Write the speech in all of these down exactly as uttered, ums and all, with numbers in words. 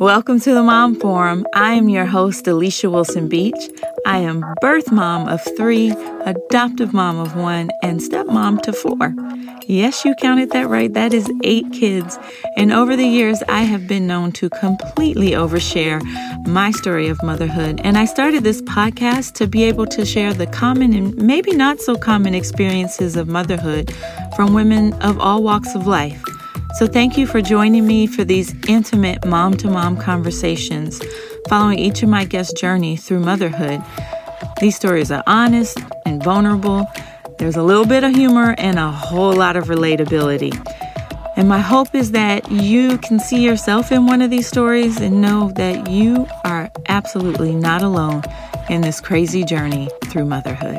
Welcome to the Mom Forum. I am your host, Alicia Wilson Beach. I am birth mom of three, adoptive mom of one, and stepmom to four. Yes, you counted that right. That is eight kids. And over the years, I have been known to completely overshare my story of motherhood. And I started this podcast to be able to share the common and maybe not so common experiences of motherhood from women of all walks of life. So thank you for joining me for these intimate mom-to-mom conversations, following each of my guests' journey through motherhood. These stories are honest and vulnerable. There's a little bit of humor and a whole lot of relatability. And my hope is that you can see yourself in one of these stories and know that you are absolutely not alone in this crazy journey through motherhood.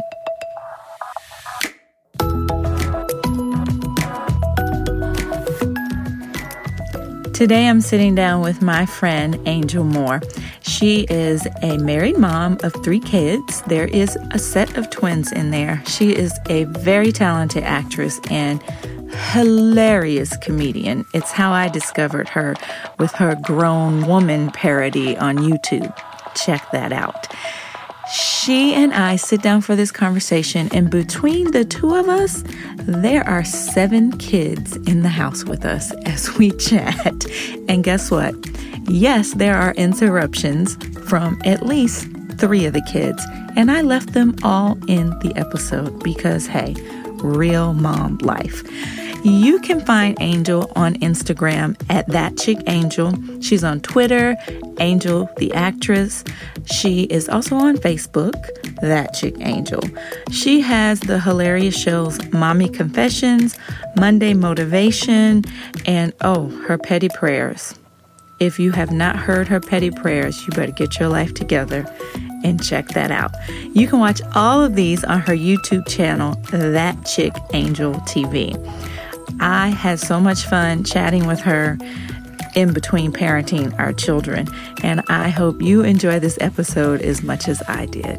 Today I'm sitting down with my friend Angel Moore. She is a married mom of three kids. There is a set of twins in there. She is a very talented actress and hilarious comedian. It's how I discovered her with her Grown Woman parody on YouTube. Check that out. She and I sit down for this conversation, and between the two of us, there are seven kids in the house with us as we chat. And guess what? Yes, there are interruptions from at least three of the kids, and I left them all in the episode because, hey, real mom life. You can find Angel on Instagram at That Chick Angel. She's on Twitter, Angel the Actress. She is also on Facebook, That Chick Angel. She has the hilarious shows Mommy Confessions, Monday Motivation, and oh, her Petty Prayers. If you have not heard her Petty Prayers, you better get your life together and check that out. You can watch all of these on her YouTube channel, That Chick Angel T V. I had so much fun chatting with her in between parenting our children, and I hope you enjoy this episode as much as I did.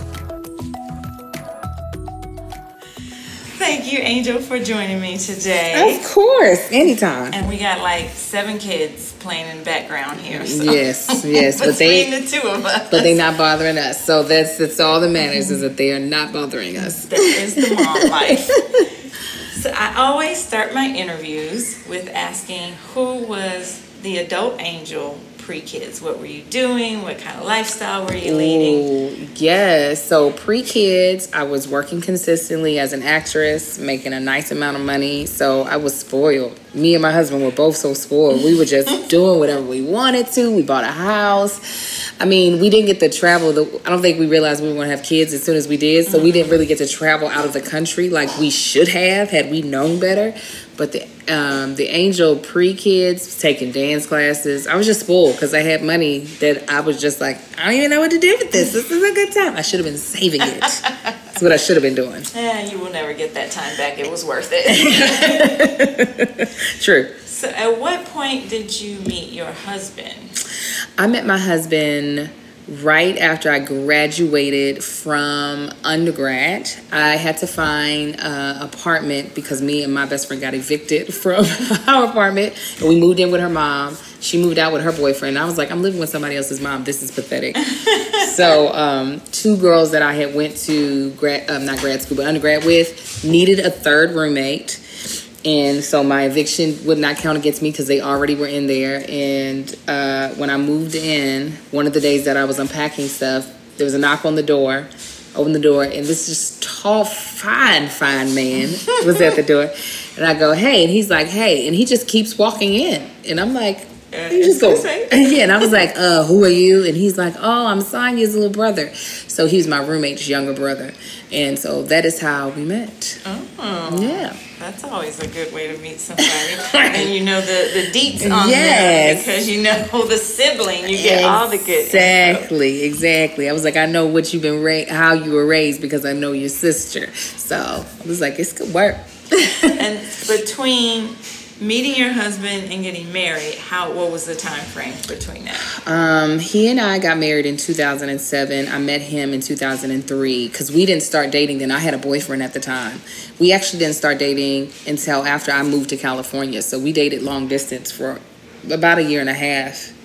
Thank you, Angel, for joining me today. Of course, anytime. And we got like seven kids playing in the background here. So. Yes, yes, but they between the two of us, but they're not bothering us. So that's that's all that matters is that they are not bothering us. That is the mom life. So I always start my interviews with asking who was the adult Angel pre-kids. What were you doing? What kind of lifestyle were you leading? Ooh, yes. So pre-kids, I was working consistently as an actress, making a nice amount of money. So I was spoiled. Me and my husband were both so spoiled. We were just doing whatever we wanted to. We bought a house. I mean, we didn't get to travel. The, I don't think we realized we were going to have kids as soon as we did. So mm-hmm. we didn't really get to travel out of the country like we should have had we known better. But the um, the Angel pre-kids, taking dance classes, I was just spoiled because I had money that I was just like, I don't even know what to do with this. This is a good time. I should have been saving it. That's what I should have been doing. Yeah, you will never get that time back. It was worth it. True. So at what point did you meet your husband? I met my husband right after I graduated from undergrad. I had to find an apartment because me and my best friend got evicted from our apartment. And we moved in with her mom. She moved out with her boyfriend. I was like, I'm living with somebody else's mom. This is pathetic. So um, two girls that I had went to, grad, um, not grad school, but undergrad with, needed a third roommate. And so my eviction would not count against me because they already were in there. And uh, when I moved in, one of the days that I was unpacking stuff, there was a knock on the door. Opened the door, and this just tall, fine, fine man was at the door. And I go, hey. And he's like, hey. And he just keeps walking in. And I'm like, Uh, you just go, yeah. And I was like, uh, who are you? And he's like, oh, I'm Sonia's little brother. So he's my roommate's younger brother. And so that is how we met. Oh. Yeah. That's always a good way to meet somebody. And you know the, the deets on yes. them because you know the sibling. You get exactly, all the good Exactly, exactly. I was like, I know what you've been ra- how you were raised because I know your sister. So I was like, it's good work. And between meeting your husband and getting married, how what was the time frame between that? Um, he and I got married in two thousand seven. I met him in two thousand three because we didn't start dating then. I had a boyfriend at the time. We actually didn't start dating until after I moved to California. So we dated long distance for about a year and a half.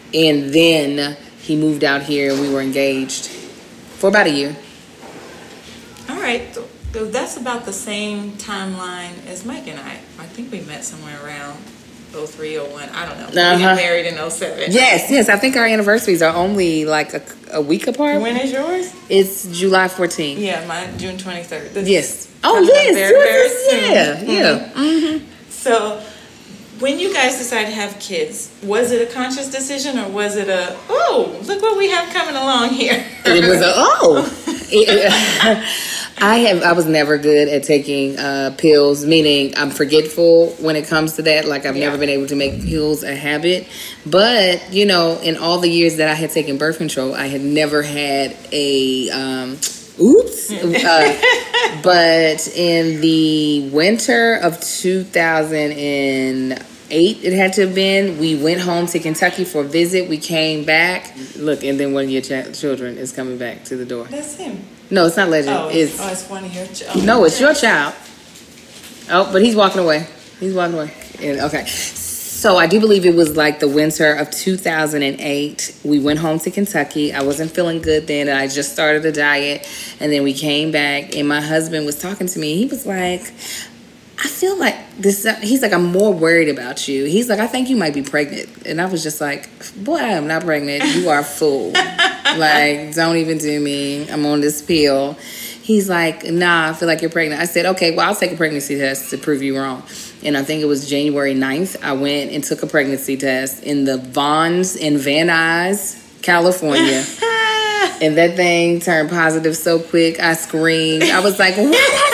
and then he moved out here and we were engaged for about a year. All right. So that's about the same timeline as Mike and I. I think we met somewhere around oh three, oh one. I don't know. Uh-huh. We got married in oh seven. Yes, yes. I think our anniversaries are only like a, a week apart. When is yours? It's July fourteenth. Yeah, mine June twenty-third. This yes. Oh, yes. Very, very soon. Yeah, yeah. Mm-hmm. So, when you guys decided to have kids, was it a conscious decision or was it a, oh, look what we have coming along here? It was a, oh. It, I have. I was never good at taking uh, pills, meaning I'm forgetful when it comes to that. Like I've yeah. never been able to make pills a habit. But, you know, in all the years that I had taken birth control, I had never had a, um, oops. uh, but in the winter of two thousand eight, it had to have been, we went home to Kentucky for a visit. We came back. Look, and then one of your ch- children is coming back to the door. That's him. No, it's not Legend. Oh, it's, oh, it's one of your children. No, it's your child. Oh, but he's walking away. He's walking away. And, okay. So I do believe it was like the winter of two thousand eight. We went home to Kentucky. I wasn't feeling good then. I just started a diet. And then we came back, and my husband was talking to me. He was like, I feel like this. He's like, I'm more worried about you. He's like, I think you might be pregnant. And I was just like, boy, I am not pregnant. You are a fool. Like, don't even do me. I'm on this pill. He's like, nah, I feel like you're pregnant. I said, okay, well, I'll take a pregnancy test to prove you wrong. And I think it was January ninth. I went and took a pregnancy test in the Vons in Van Nuys, California. And that thing turned positive so quick. I screamed. I was like, what?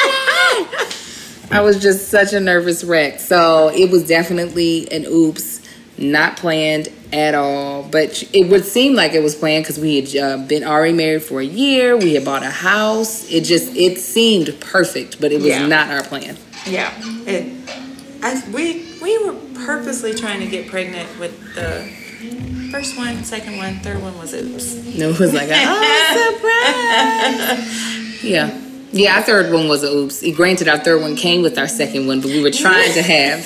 I was just such a nervous wreck. So it was definitely an oops, not planned at all. But it would seem like it was planned because we had uh, been already married for a year. We had bought a house. It just, it seemed perfect, but it was yeah. not our plan. Yeah. It, I, we, we were purposely trying to get pregnant with the first one, second one, third one was oops. No, it was like, oh, surprise. Yeah. Yeah, our third one was a oops. Granted, our third one came with our second one, but we were trying to have.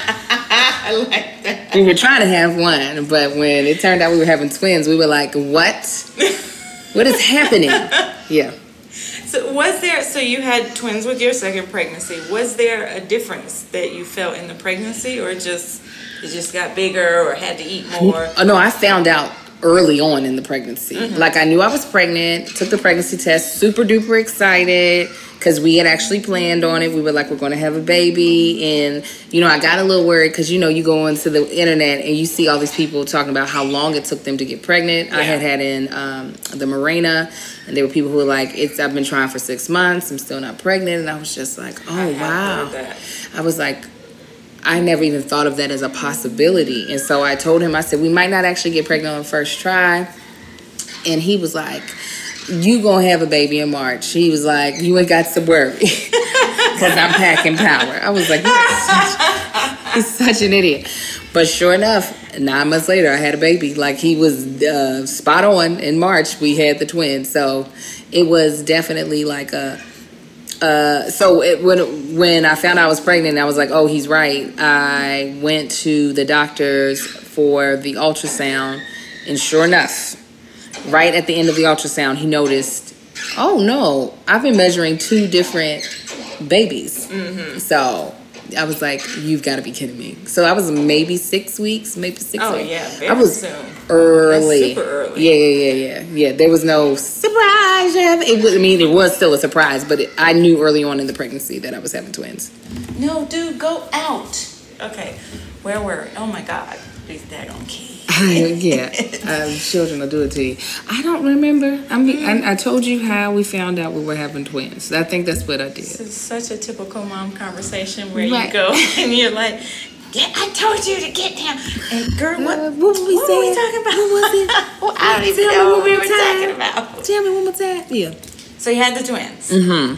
I like that. We were trying to have one, but when it turned out we were having twins, we were like, what? What is happening? Yeah. So was there, so you had twins with your second pregnancy. Was there a difference that you felt in the pregnancy, or just, it just got bigger or had to eat more? Oh, no, I found out early on in the pregnancy. Mm-hmm. Like, I knew I was pregnant, took the pregnancy test, super duper excited because we had actually planned on it. We were like, we're going to have a baby. And, you know, I got a little worried because, you know, you go into the internet and you see all these people talking about how long it took them to get pregnant. Yeah. I had had in um, the Mirena, and there were people who were like, "It's I've been trying for six months. I'm still not pregnant." And I was just like, oh, I wow. I was like, I never even thought of that as a possibility. And so I told him, I said, we might not actually get pregnant on the first try. And he was like, you gonna have a baby in March. He was like, you ain't got to worry because I'm packing power. I was like, he's such, he's such an idiot. But sure enough, nine months later, I had a baby. Like, he was uh, spot on. In March, we had the twins. So it was definitely like a, Uh, so it, when when I found out I was pregnant, I was like, oh, he's right. I went to the doctors for the ultrasound, and sure enough, right at the end of the ultrasound, he noticed, oh, no, I've been measuring two different babies. Mm-hmm. So I was like, you've got to be kidding me. So I was maybe six weeks, maybe six oh, weeks. Oh, yeah, very I was soon. Early. That's super early. Yeah, yeah, yeah, yeah. Yeah, there was no surprise. It was, I mean, it was still a surprise, but it, I knew early on in the pregnancy that I was having twins. No, dude, go out. Okay, where were we? Oh, my God. These daggone kids. Yeah, uh, children will do it to you. I don't remember. I mean, mm. I, I told you how we found out we were having twins. I think that's what I did. This is such a typical mom conversation where right. you go and you're like, yeah, I told you to get down. And girl, what, uh, what, were we, what were we talking about? What was it? Well, I don't even know what we were talking about. Tell me one more time. Yeah. So you had the twins.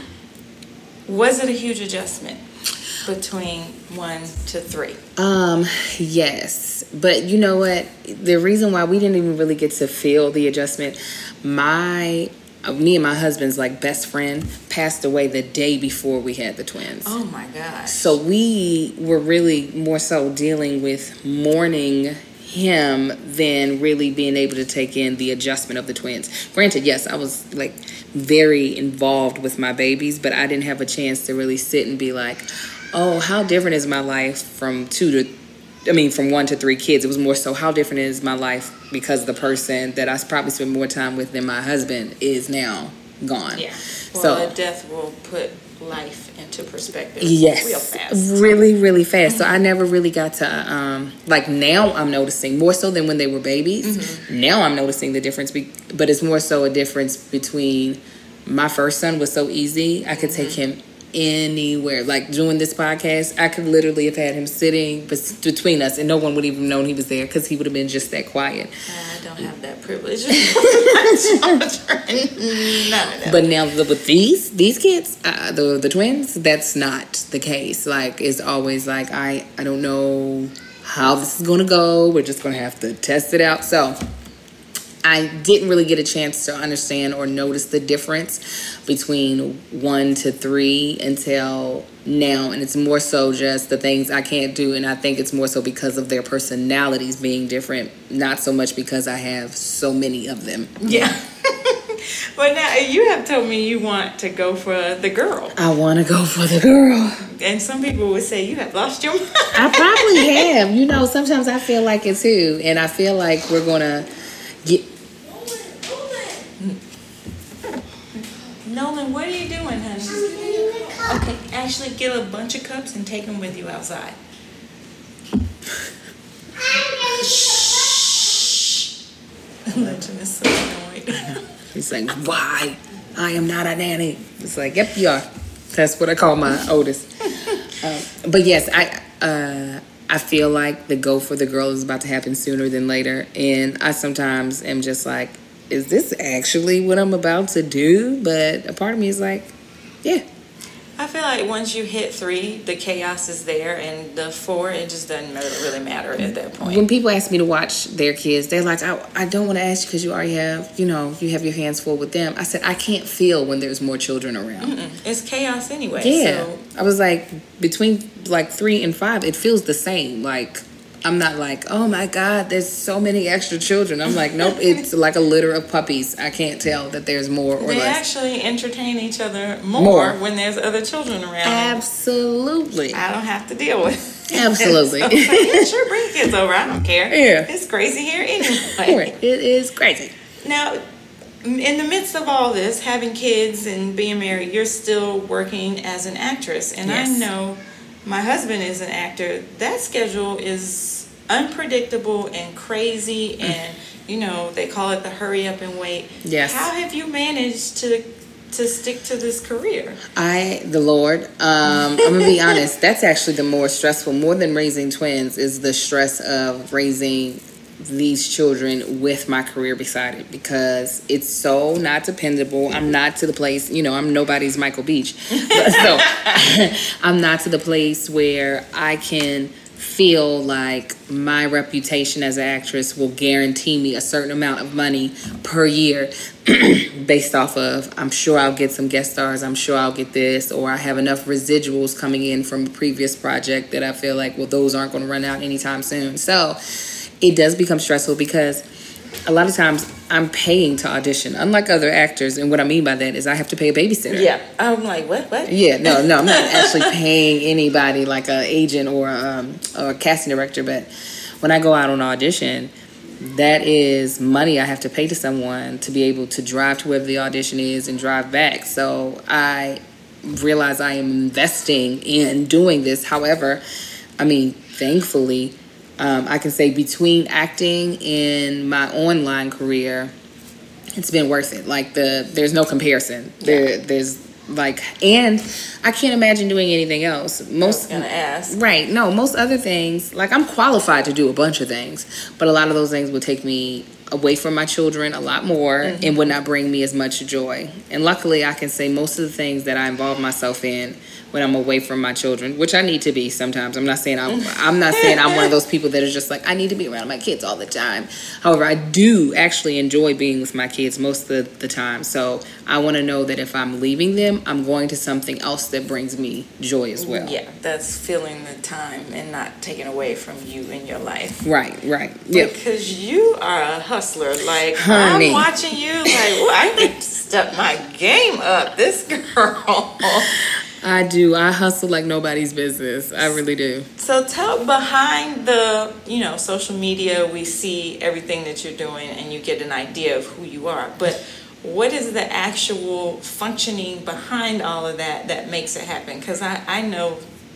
Mm-hmm. Was it a huge adjustment between one to three? Um, yes. But you know what? The reason why we didn't even really get to feel the adjustment, my, uh, me and my husband's like best friend passed away the day before we had the twins. Oh my gosh. So we were really more so dealing with mourning him than really being able to take in the adjustment of the twins. Granted, yes, I was like very involved with my babies, but I didn't have a chance to really sit and be like, oh, how different is my life from two to I mean, from one to three kids. It was more so how different is my life because the person that I probably spend more time with than my husband is now gone. Yeah. Well, so a death will put life into perspective. Yes. Real fast. Really, really fast. Mm-hmm. So I never really got to, um, like now I'm noticing more so than when they were babies. Mm-hmm. Now I'm noticing the difference, be- but it's more so a difference between my first son was so easy. I could mm-hmm. take him anywhere. Like doing this podcast, I could literally have had him sitting between us and no one would even know he was there because he would have been just that quiet. I don't have that privilege. None of that. But now with these these kids, uh, the the twins, that's not the case. Like it's always like I I don't know how this is gonna go. We're just gonna have to test it out. So I didn't really get a chance to understand or notice the difference between one to three until now. And it's more so just the things I can't do. And I think it's more so because of their personalities being different, not so much because I have so many of them. Yeah. But now you have told me you want to go for the girl. I want to go for the girl. And some people would say you have lost your mind. I probably have. You know, sometimes I feel like it too. And I feel like we're going to get... Nolan, what are you doing, honey? Okay, actually get a bunch of cups and take them with you outside. Shh. Legend is so annoyed. He's like, why? I am not a nanny. It's like, yep, you are. That's what I call my oldest. Uh, but yes, I uh, I feel like the go for the girl is about to happen sooner than later. And I sometimes am just like, is this actually what I'm about to do? But a part of me is like, yeah. I feel like once you hit three, the chaos is there, and the four, it just doesn't really matter at that point. When people ask me to watch their kids, they're like, I, I don't want to ask you because you already have, you know, you have your hands full with them. I said, I can't feel when there's more children around. Mm-mm. It's chaos anyway. Yeah. So. I was like, between like three and five, it feels the same. Like, I'm not like, oh my God, there's so many extra children. I'm like, nope, it's like a litter of puppies. I can't tell that there's more or they less. They actually entertain each other more, more when there's other children around. Absolutely. I don't have to deal with it. Absolutely. So, yeah, sure, bring kids over. I don't care. Yeah. It's crazy here anyway. Right. It is crazy. Now, in the midst of all this, having kids and being married, you're still working as an actress. And yes. I know my husband is an actor. That schedule is unpredictable and crazy, and you know they call it the hurry up and wait. Yes. How have you managed to to stick to this career? I, the Lord, um, I'm gonna be honest. That's actually the more stressful, more than raising twins, is the stress of raising these children with my career beside it, because it's so not dependable. I'm not to the place, you know, I'm nobody's Michael Beach. So I'm not to the place where I can feel like my reputation as an actress will guarantee me a certain amount of money per year based off of, I'm sure I'll get some guest stars, I'm sure I'll get this, or I have enough residuals coming in from a previous project that I feel like, well, those aren't going to run out anytime soon. So it does become stressful because a lot of times I'm paying to audition, unlike other actors. And what I mean by that is I have to pay a babysitter. Yeah. I'm like, what? What? Yeah, no, no, I'm not actually paying anybody like an agent or, um, or a casting director. But when I go out on audition, that is money I have to pay to someone to be able to drive to wherever the audition is and drive back. So I realize I am investing in doing this. However, I mean, thankfully, Um, I can say between acting and my online career, it's been worth it. Like the, there's no comparison. There, there's like, and I can't imagine doing anything else. Most, I was gonna ask. Right? No, most other things. Like I'm qualified to do a bunch of things, but a lot of those things would take me away from my children a lot more, mm-hmm. and would not bring me as much joy. And luckily, I can say most of the things that I involve myself in when I'm away from my children, which I need to be sometimes. I'm not saying I'm, I'm not saying I'm one of those people that is just like, I need to be around my kids all the time. However, I do actually enjoy being with my kids most of the time. So I want to know that if I'm leaving them, I'm going to something else that brings me joy as well. Yeah, that's filling the time and not taking away from you in your life. Right, right. Yeah. Because you are a hustler. Like, Honey. I'm watching you like, well, I need to step my game up. This girl. I do. I hustle like nobody's business. I really do. So tell, behind the, you know, social media, we see everything that you're doing and you get an idea of who you are. But what is the actual functioning behind all of that that makes it happen? Because I, I know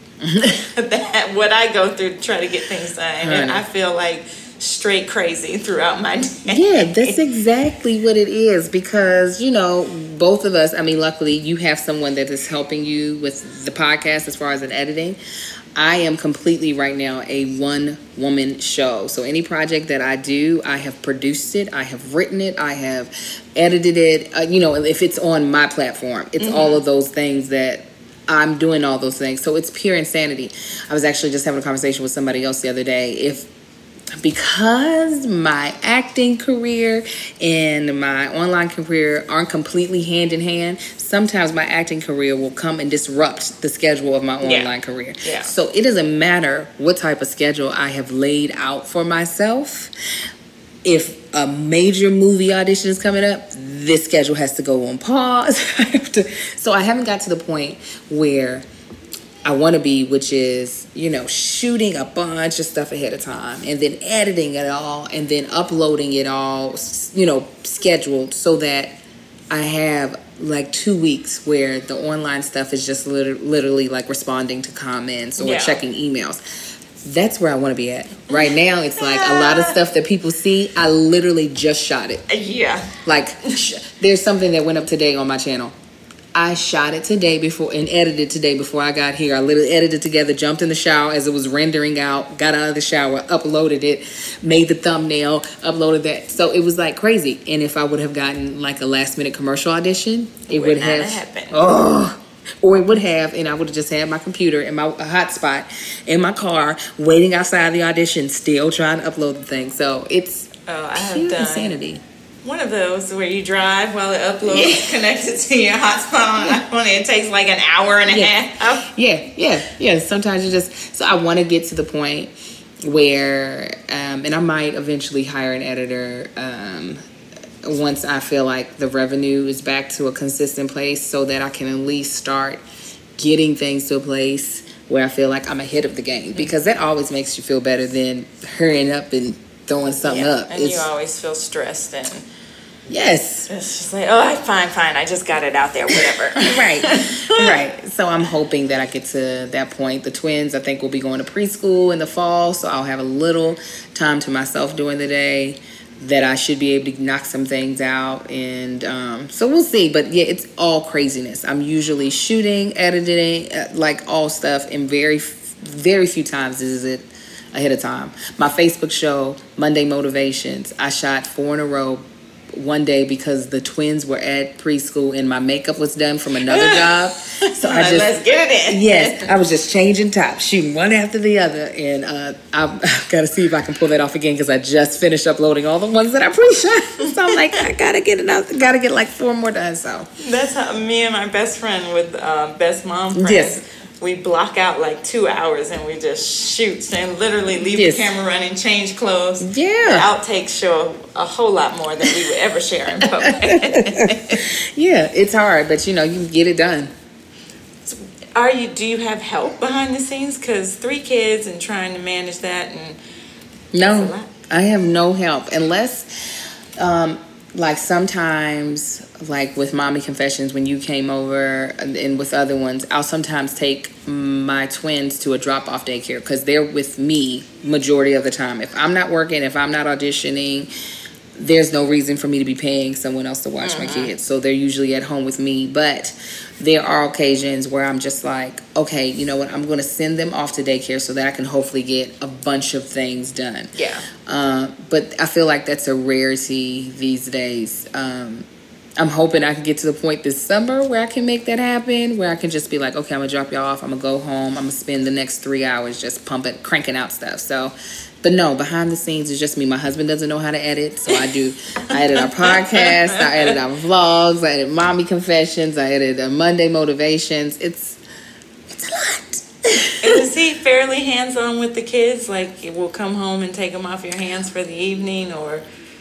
that what I go through to try to get things done. And I feel like straight crazy throughout my day. Yeah, that's exactly what it is, because, you know, both of us, I mean, luckily you have someone that is helping you with the podcast as far as an editing. I am completely right now a one-woman show. So any project that I do, I have produced it, I have written it, I have edited it. Uh, you know, if it's on my platform, it's mm-hmm. all of those things that I'm doing all those things. So it's pure insanity. I was actually just having a conversation with somebody else the other day. If Because my acting career and my online career aren't completely hand in hand, sometimes my acting career will come and disrupt the schedule of my online yeah. career. Yeah. So it doesn't matter what type of schedule I have laid out for myself. If a major movie audition is coming up, this schedule has to go on pause. I have to, so I haven't got to the point where I want to be, which is, you know, shooting a bunch of stuff ahead of time and then editing it all and then uploading it all, you know, scheduled so that I have like two weeks where the online stuff is just liter- literally like responding to comments or yeah. checking emails. That's where I want to be at. Right now, it's like a lot of stuff that people see, I literally just shot it. Yeah. Like, there's something that went up today on my channel. I shot it today before and edited today before I got here. I literally edited together, jumped in the shower as it was rendering out, got out of the shower, uploaded it, made the thumbnail, uploaded that. So it was like crazy. And if I would have gotten like a last minute commercial audition, it would, would have happened. Oh, or it would have, and I would have just had my computer and my hotspot in my car, waiting outside the audition, still trying to upload the thing. So it's oh, I pure have done insanity. One of those where you drive while it uploads, yeah. connected to your hotspot on iPhone, and it takes like an hour and a yeah. half. Yeah, yeah, yeah. Sometimes you just, so I want to get to the point where, um, and I might eventually hire an editor um, once I feel like the revenue is back to a consistent place so that I can at least start getting things to a place where I feel like I'm ahead of the game. Because that always makes you feel better than hurrying up and throwing something yeah. up. And it's, you always feel stressed and yes, it's just like, oh, fine, fine, I just got it out there, whatever. right, right. So I'm hoping that I get to that point. The twins, I think, will be going to preschool in the fall, so I'll have a little time to myself during the day that I should be able to knock some things out, and um, so we'll see. But yeah, it's all craziness. I'm usually shooting, editing, uh, like all stuff, and very, very few times is it ahead of time. My Facebook show, Monday Motivations, I shot four in a row one day because the twins were at preschool and my makeup was done from another job. So I just let's get it in. Yes, I was just changing tops, shooting one after the other, and uh, I've got to see if I can pull that off again because I just finished uploading all the ones that I pre-shot. So I'm like, I gotta get enough, gotta get like four more done. So that's how me and my best friend with uh, Best Mom Friends. Yes. We block out like two hours and we just shoot and literally leave yes. the camera running, change clothes. Yeah. The outtakes show a whole lot more than we would ever share in public. Yeah, it's hard, but you know, you can get it done. So are you? Do you have help behind the scenes? Because three kids and trying to manage that and no, I have no help unless, um, like sometimes. Like with Mommy Confessions, when you came over and with other ones, I'll sometimes take my twins to a drop-off daycare because they're with me majority of the time. If I'm not working, if I'm not auditioning, there's no reason for me to be paying someone else to watch mm-hmm. my kids. So they're usually at home with me. But there are occasions where I'm just like, okay, you know what? I'm going to send them off to daycare so that I can hopefully get a bunch of things done. Yeah. Uh, but I feel like that's a rarity these days. Um I'm hoping I can get to the point this summer where I can make that happen, where I can just be like, okay, I'm gonna drop y'all off, I'm gonna go home, I'm gonna spend the next three hours just pumping, cranking out stuff. So, but no, behind the scenes is just me. My husband doesn't know how to edit, so I do. I edit our podcast, I edit our vlogs, I edit mommy confessions, I edit uh, Monday motivations. It's it's a lot. Is he fairly hands-on with the kids? Like, we'll come home and take them off your hands for the evening, or?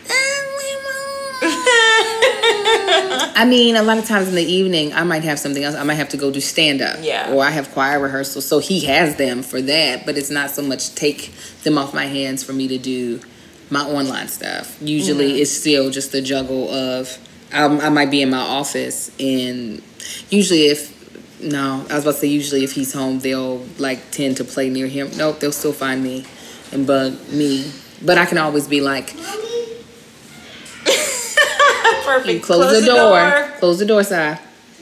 I mean, a lot of times in the evening, I might have something else. I might have to go do stand-up. Yeah. Or I have choir rehearsal. So he has them for that. But it's not so much take them off my hands for me to do my online stuff. Usually mm-hmm. it's still just the juggle of, I'm, I might be in my office. And usually if, no, I was about to say usually if he's home, they'll like tend to play near him. Nope, they'll still find me and bug me. But I can always be like, perfect. Close, Close the, the door. door. Close the door, Si.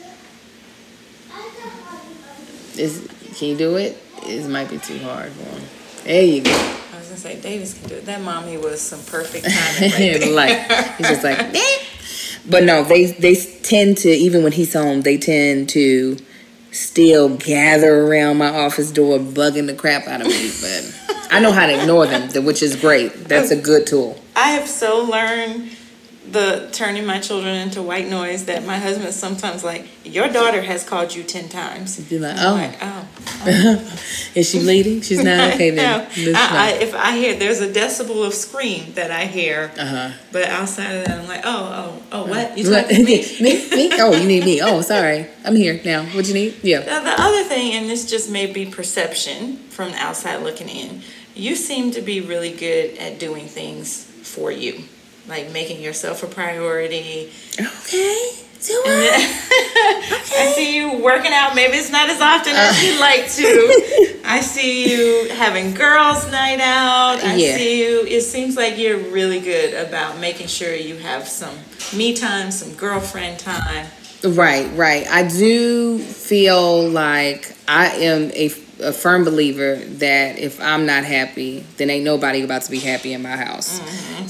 Is can you do it? It might be too hard for him. There you go. I was gonna say Davis can do it. That mommy was some perfect timing right there. Like he's just like, eh. But no, they they tend to, even when he's home, they tend to still gather around my office door, bugging the crap out of me. But I know how to ignore them, which is great. That's a good tool. I have so learned the turning my children into white noise that my husband is sometimes like, your daughter has called you ten times. Be like, oh. Like, oh. oh. Is she bleeding? She's not? Okay then. No. I, I, if I hear, there's a decibel of scream that I hear, uh-huh. but outside of that, I'm like, oh, oh, oh, what? You talking to me? me? Me? Oh, you need me. Oh, sorry. I'm here now. What you need? Yeah. Now, the other thing, and this just may be perception from the outside looking in, you seem to be really good at doing things for you. Like making yourself a priority. Okay. Do I? Okay. I see you working out. Maybe it's not as often as uh, you'd like to. I see you having girls' night out. I yeah. see you. It seems like you're really good about making sure you have some me time, some girlfriend time. Right, right. I do feel like I am a a firm believer that if I'm not happy, then ain't nobody about to be happy in my house. Mm-hmm.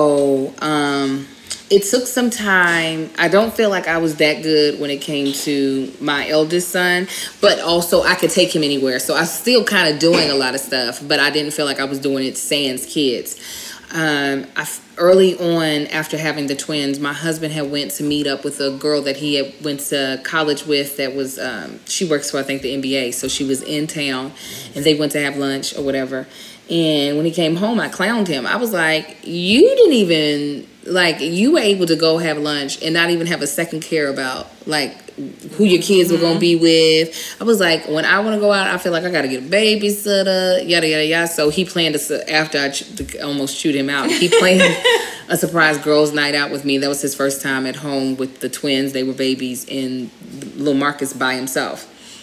So um, it took some time. I don't feel like I was that good when it came to my eldest son, but also I could take him anywhere. So I was still kind of doing a lot of stuff, but I didn't feel like I was doing it sans kids. Um, I, early on, after having the twins, my husband had went to meet up with a girl that he had went to college with that was, um, she works for, I think, the N B A. So she was in town and they went to have lunch or whatever. And when he came home, I clowned him. I was like, you didn't even, like, you were able to go have lunch and not even have a second care about, like, who your kids were going to be with. I was like, when I want to go out, I feel like I got to get a babysitter, yada, yada, yada. So he planned, a, after I ch- almost chewed him out, he planned a surprise girls' night out with me. That was his first time at home with the twins. They were babies and little Marcus by himself.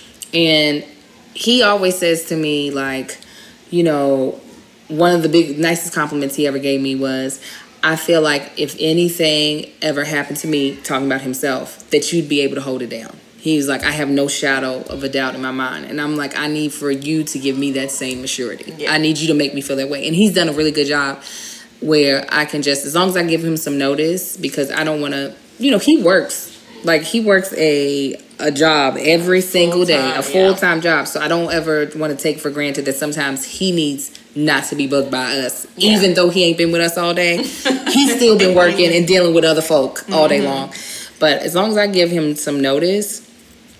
And he always says to me, like, you know, one of the big, nicest compliments he ever gave me was, I feel like if anything ever happened to me, talking about himself, that you'd be able to hold it down. He was like, I have no shadow of a doubt in my mind. And I'm like, I need for you to give me that same maturity. Yeah. I need you to make me feel that way. And he's done a really good job where I can just, as long as I give him some notice, because I don't want to, you know, he works. Like, he works a a job every single day, a full-time yeah. job. So I don't ever want to take for granted that sometimes he needs not to be bugged by us. Yeah. Even though he ain't been with us all day, he's still been working and dealing with other folk all day mm-hmm. long. But as long as I give him some notice,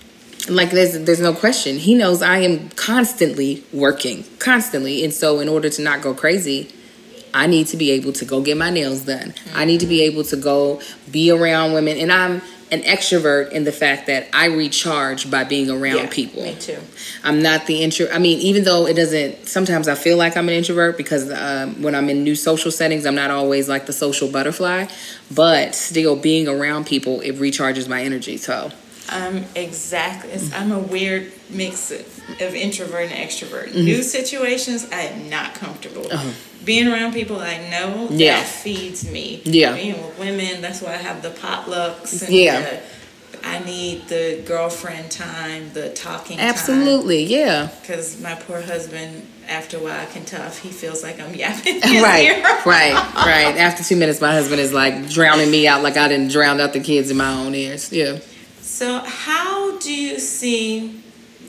like there's there's no question. He knows I am constantly working, constantly. And so in order to not go crazy, I need to be able to go get my nails done. Mm-hmm. I need to be able to go be around women. And I'm an extrovert in the fact that I recharge by being around yeah, people. Me too. I'm not the intro. I mean, even though it doesn't, sometimes I feel like I'm an introvert because um, when I'm in new social settings, I'm not always like the social butterfly, but still being around people, it recharges my energy. So I'm exactly, I'm a weird mix of introvert and extrovert. Mm-hmm. New situations, I'm not comfortable. Uh-huh. Being around people I know, yeah. that feeds me. Yeah. Being with women, that's why I have the potlucks. And yeah. the, I need the girlfriend time, the talking Absolutely, time. yeah. Because my poor husband, after a while, I can tell if he feels like I'm yapping. Right, right, right. After two minutes, my husband is like drowning me out like I didn't drown out the kids in my own ears. Yeah. So how do you see,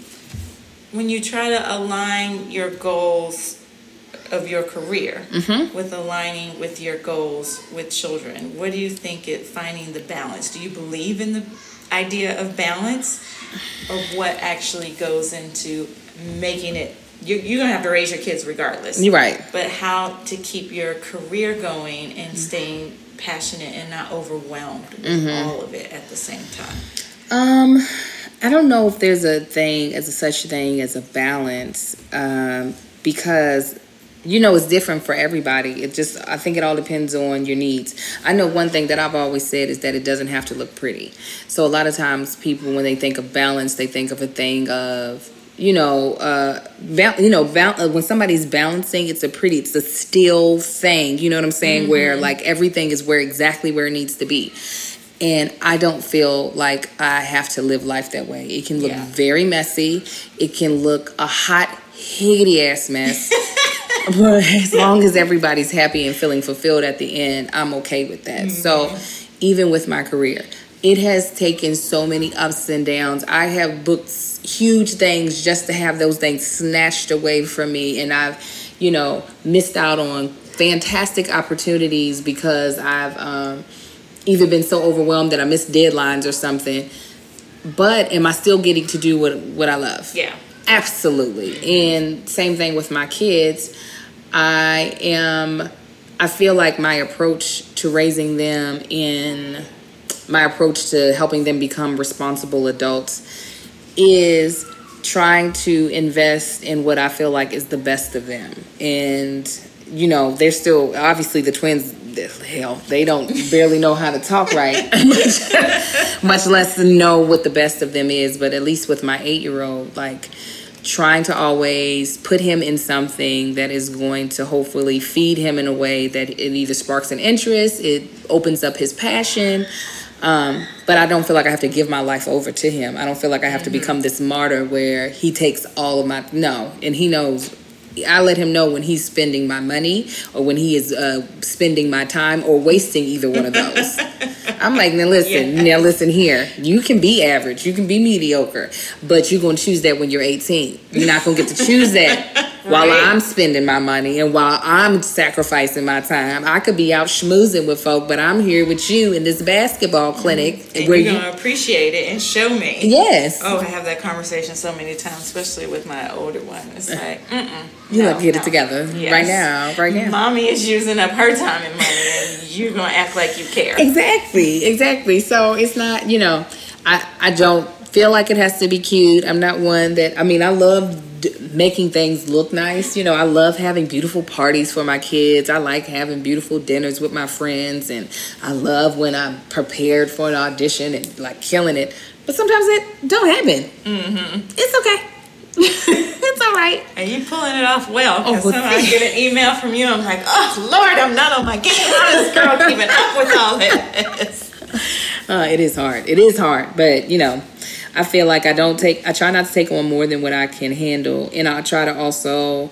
when you try to align your goals of your career mm-hmm. with aligning with your goals with children, what do you think it finding the balance? Do you believe in the idea of balance, or what actually goes into making it? You're, you're gonna have to raise your kids regardless. You're right. But how to keep your career going and staying passionate and not overwhelmed with mm-hmm. all of it at the same time? Um, I don't know if there's a thing as a such thing as a balance, um, because you know, it's different for everybody. It just, I think it all depends on your needs. I know one thing that I've always said is that it doesn't have to look pretty. So a lot of times people, when they think of balance, they think of a thing of, you know, uh, val- you know, val- when somebody's balancing, it's a pretty, it's a still thing. You know what I'm saying? Mm-hmm. Where like everything is where exactly where it needs to be. And I don't feel like I have to live life that way. It can look yeah. very messy. It can look a hot, higgity ass mess. But as long as everybody's happy and feeling fulfilled at the end, I'm okay with that. Mm-hmm. So even with my career, it has taken so many ups and downs. I have booked huge things just to have those things snatched away from me. And I've, you know, missed out on fantastic opportunities because I've um, either been so overwhelmed that I missed deadlines or something. But am I still getting to do what, what I love? Yeah. Absolutely. And same thing with my kids. I am, I feel like my approach to raising them in my approach to helping them become responsible adults is trying to invest in what I feel like is the best of them. And, you know, they're still, obviously the twins, hell, they don't barely know how to talk right, much less know what the best of them is. But at least with my eight-year-old, like, trying to always put him in something that is going to hopefully feed him in a way that it either sparks an interest, it opens up his passion. Um, but I don't feel like I have to give my life over to him. I don't feel like I have mm-hmm. to become this martyr where he takes all of my, no. And he knows, I let him know when he's spending my money or when he is uh, spending my time or wasting either one of those. I'm like, now listen, yeah. now listen here. You can be average. You can be mediocre. But you're going to choose that when you're eighteen. You're not going to get to choose that right. while I'm spending my money and while I'm sacrificing my time. I could be out schmoozing with folk, but I'm here with you in this basketball clinic. And where you're going to appreciate it and show me. Yes. Oh, I have that conversation so many times, especially with my older one. It's like, mm-mm. You no, like to get no. it together yes. right now, right now. Mommy is using up her time and money, and you're going to act like you care. Exactly, exactly. So it's not, you know, I, I don't feel like it has to be cute. I'm not one that, I mean, I love d- making things look nice. You know, I love having beautiful parties for my kids. I like having beautiful dinners with my friends. And I love when I'm prepared for an audition and like killing it. But sometimes it don't happen. Mm-hmm. It's okay. It's all right. And you pulling it off well. Because oh, sometimes I get an email from you, I'm like, oh, Lord, I'm not on my game. How is this girl keeping up with all this? Uh, it is hard. It is hard. But, you know, I feel like I don't take, I try not to take on more than what I can handle. And I try to also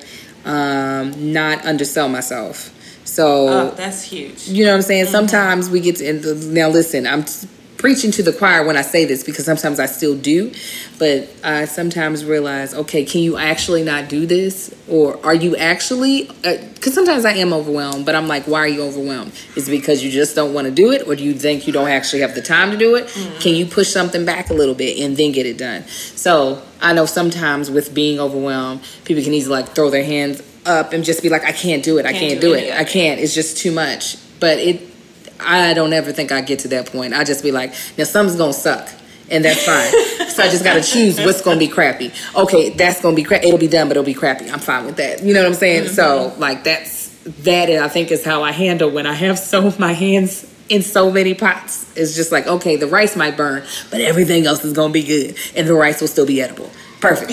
um, not undersell myself. So, oh, that's huge. You know what I'm saying? Mm-hmm. Sometimes we get to, and now listen, I'm t- preaching to the choir when I say this because sometimes I still do, but I sometimes realize, okay, can you actually not do this? Or are you actually, because uh, sometimes I am overwhelmed, but I'm like, why are you overwhelmed? Is it because you just don't want to do it? Or do you think you don't actually have the time to do it? Mm-hmm. Can you push something back a little bit and then get it done? So I know sometimes with being overwhelmed, people can easily like throw their hands up and just be like, I can't do it. Can't I can't do, do it. I can't. It's just too much. But it, I don't ever think I get to that point. I just be like, now something's going to suck. And that's fine. So I just got to choose what's going to be crappy. Okay, that's going to be crappy. It'll be done, but it'll be crappy. I'm fine with that. You know what I'm saying? Mm-hmm. So, like, that's, that I think is how I handle when I have so, my hands in so many pots. It's just like, okay, the rice might burn, but everything else is going to be good. And the rice will still be edible. Perfect.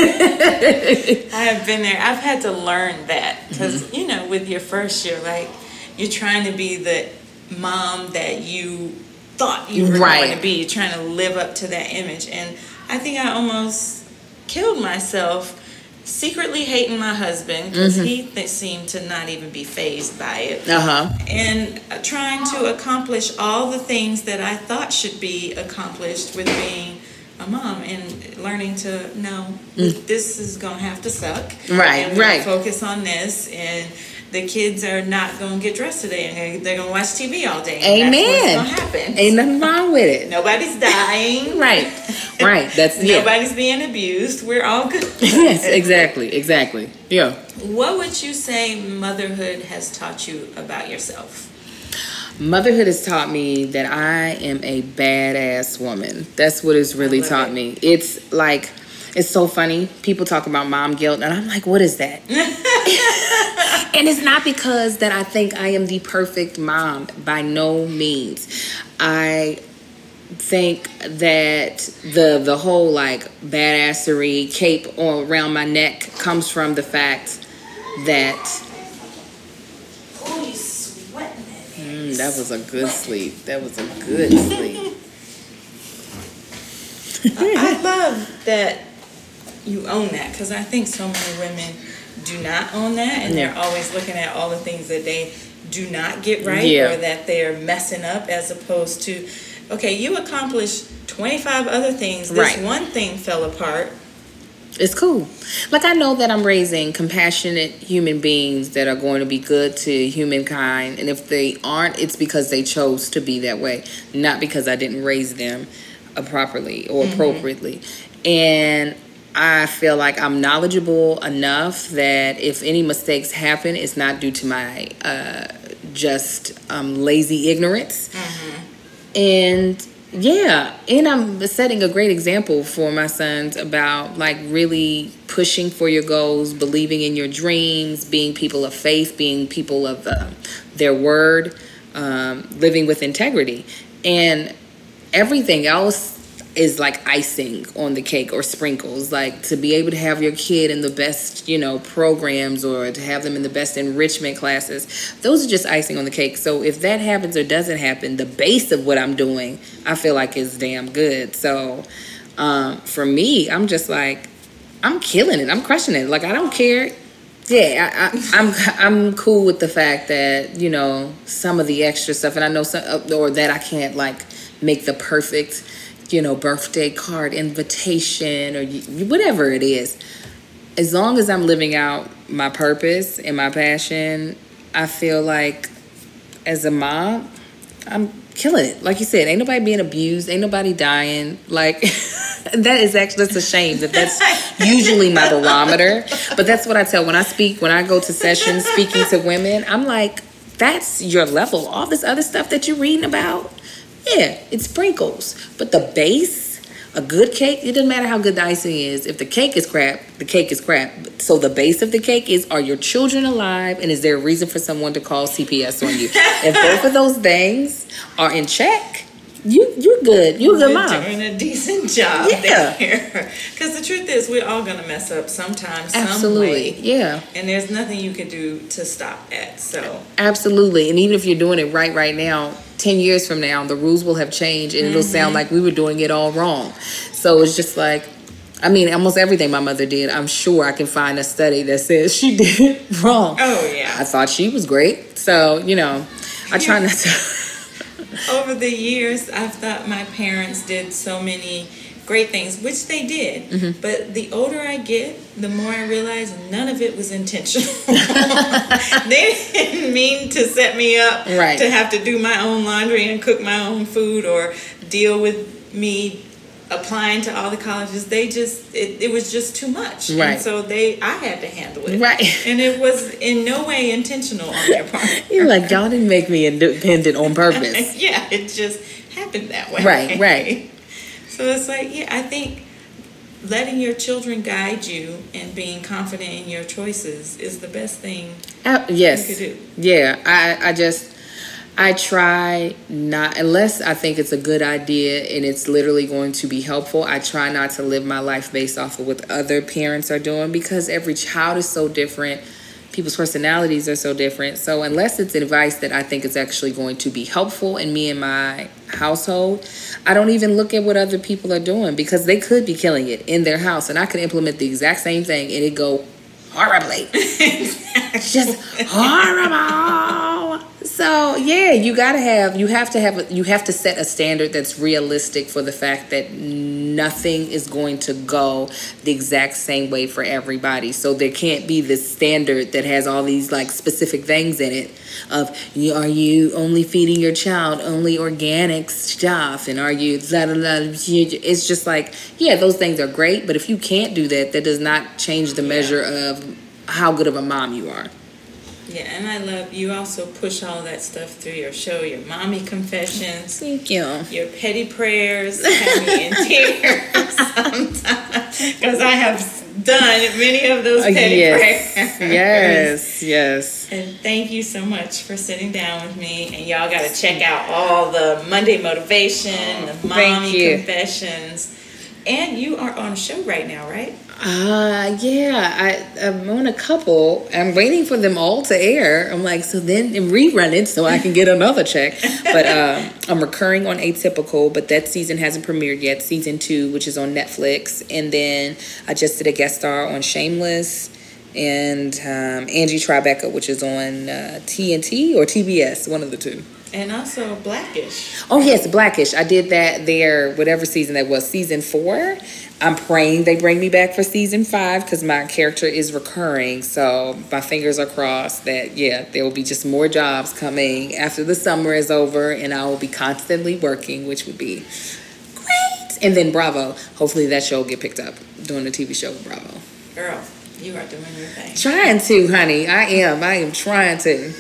I have been there. I've had to learn that. Because, mm-hmm. you know, with your first year, like, you're trying to be the mom that you thought you were Right. going to be, trying to live up to that image. And I think I almost killed myself secretly hating my husband because mm-hmm. he th- seemed to not even be fazed by it. Uh-huh. And uh, trying to accomplish all the things that I thought should be accomplished with being a mom, and learning to know mm. this is going to have to suck. Right, and right. Focus on this, and the kids are not going to get dressed today, and they're going to watch T V all day. Amen. That's what's going to happen. Ain't nothing wrong with it. Nobody's dying. Right, right. That's yeah. Nobody's being abused. We're all good. Yes, exactly, exactly. Yeah. What would you say motherhood has taught you about yourself? Motherhood has taught me that I am a badass woman. That's what it's really taught it. me. It's like, it's so funny. People talk about mom guilt, and I'm like, what is that? And it's not because that I think I am the perfect mom. By no means. I think that the the whole like badassery cape on around my neck comes from the fact that oh, you sweating it. Mm, that was a good sleep. That was a good sleep. I love that you own that, because I think so many women do not own that, and yeah. they're always looking at all the things that they do not get right yeah. or that they're messing up, as opposed to, okay, you accomplished twenty-five other things. This right. one thing fell apart. It's cool. Like, I know that I'm raising compassionate human beings that are going to be good to humankind. And if they aren't, it's because they chose to be that way, not because I didn't raise them uh, properly or mm-hmm. appropriately. And I feel like I'm knowledgeable enough that if any mistakes happen, it's not due to my uh, just um, lazy ignorance. Mm-hmm. And yeah, and I'm setting a great example for my sons about like really pushing for your goals, believing in your dreams, being people of faith, being people of uh, their word, um, living with integrity. And everything else is like icing on the cake or sprinkles. Like, to be able to have your kid in the best, you know, programs, or to have them in the best enrichment classes, those are just icing on the cake. So if that happens or doesn't happen, the base of what I'm doing, I feel like is damn good. So um, for me, I'm just like, I'm killing it. I'm crushing it. Like, I don't care. Yeah, I, I, I'm I'm cool with the fact that, you know, some of the extra stuff, and I know some, or that I can't like make the perfect, you know, birthday card invitation or whatever it is. As long as I'm living out my purpose and my passion, I feel like as a mom, I'm killing it. Like you said, ain't nobody being abused, ain't nobody dying. Like, that is actually, that's a shame that that's usually my barometer. But that's what I tell when I speak, when I go to sessions speaking to women, I'm like, that's your level. All this other stuff that you're reading about, yeah, it sprinkles. But the base, a good cake, it doesn't matter how good the icing is. If the cake is crap, the cake is crap. So the base of the cake is, are your children alive? And is there a reason for someone to call C P S on you? If both of those things are in check, you, you're good. You're a good mom. You're doing a decent job yeah. there. Because the truth is, we're all going to mess up sometime, some Absolutely. way. Yeah. And there's nothing you can do to stop that. So absolutely. And even if you're doing it right right now, ten years from now, the rules will have changed, and mm-hmm. it'll sound like we were doing it all wrong. So it's just like, I mean, almost everything my mother did, I'm sure I can find a study that says she did it wrong. Oh, yeah. I thought she was great. So, you know, I try not to. Over the years, I've thought my parents did so many great things, which they did. Mm-hmm. But the older I get, the more I realize none of it was intentional. They didn't mean to set me up right. to have to do my own laundry and cook my own food or deal with me applying to all the colleges. They just, it, it was just too much. Right. And so they, I had to handle it. Right. And it was in no way intentional on their part. You're like, y'all didn't make me independent on purpose. Yeah, it just happened that way. Right, right. So it's like, yeah, I think letting your children guide you and being confident in your choices is the best thing uh, yes. you could do. Yeah, I, I just, I try not, unless I think it's a good idea and it's literally going to be helpful, I try not to live my life based off of what other parents are doing, because every child is so different. people's personalities are so different. So unless it's advice that I think is actually going to be helpful in me and my household, I don't even look at what other people are doing, because they could be killing it in their house and I could implement the exact same thing and it go horribly. It's just horrible. So yeah, you gotta have you have to have you have to set a standard that's realistic for the fact that nothing is going to go the exact same way for everybody. So there can't be this standard that has all these like specific things in it of, are you only feeding your child only organic stuff, and are you blah, blah, blah. It's just like, yeah, those things are great, but if you can't do that, that does not change the measure of how good of a mom you are. Yeah, and I love you also push all that stuff through your show, your mommy confessions. Thank you. Your petty prayers have me in tears sometimes, because I have done many of those petty yes. prayers. Yes, yes. And thank you so much for sitting down with me. And y'all got to check out all the Monday Motivation, oh, the Mommy Confessions. And you are on a show right now, right? Uh, yeah, I, I'm on a couple. I'm waiting for them all to air. I'm like, so then rerun it so I can get another check. But um, I'm recurring on Atypical, but that season hasn't premiered yet. Season two, which is on Netflix. And then I just did a guest star on Shameless and um, Angie Tribeca, which is on uh, T N T or T B S, one of the two. And also Blackish. Oh, yes, Blackish. I did that there, whatever season that was, season four. I'm praying they bring me back for season five because my character is recurring. So my fingers are crossed that, yeah, there will be just more jobs coming after the summer is over and I will be constantly working, which would be great. And then Bravo. Hopefully that show will get picked up, doing a T V show with Bravo. Girl, you are doing your thing. Trying to, honey. I am. I am trying to.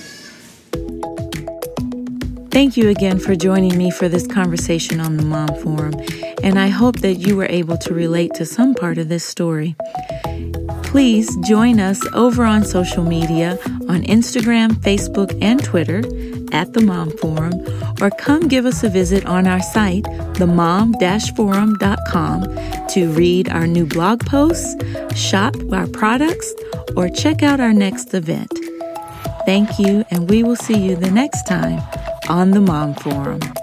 Thank you again for joining me for this conversation on the Mom Forum, and I hope that you were able to relate to some part of this story. Please join us over on social media on Instagram, Facebook, and Twitter at the Mom Forum, or come give us a visit on our site, the mom dash forum dot com, to read our new blog posts, shop our products, or check out our next event. Thank you, and we will see you the next time on the Mom Forum.